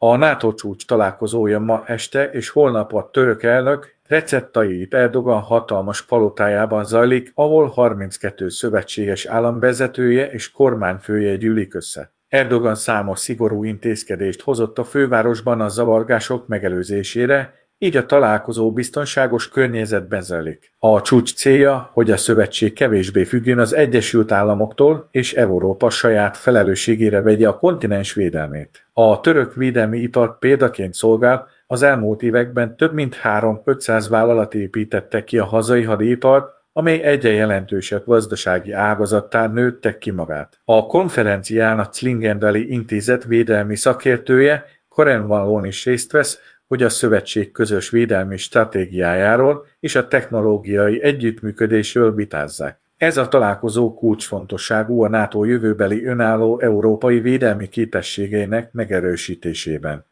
A NATO csúcs találkozója ma este és holnap a török elnök Recep Tayyip Erdogan hatalmas palotájában zajlik, ahol 32 szövetséges állam vezetője és kormányfője gyűlik össze. Erdogan számos szigorú intézkedést hozott a fővárosban a zavargások megelőzésére, így a találkozó biztonságos környezetben zajlik. A csúcs célja, hogy a szövetség kevésbé függjön az Egyesült Államoktól, és Európa saját felelősségére vegye a kontinens védelmét. A török védelmi ipar példaként szolgál, az elmúlt években több mint 3-500 vállalat építette ki a hazai hadipart, amely egyre jelentősebb gazdasági ágazattá nőtte ki magát. A konferencián a Zwingli Intézet védelmi szakértője Karen Wallon is részt vesz, hogy a szövetség közös védelmi stratégiájáról és a technológiai együttműködésről vitázzák. Ez a találkozó kulcsfontosságú a NATO jövőbeli önálló európai védelmi képességeinek megerősítésében.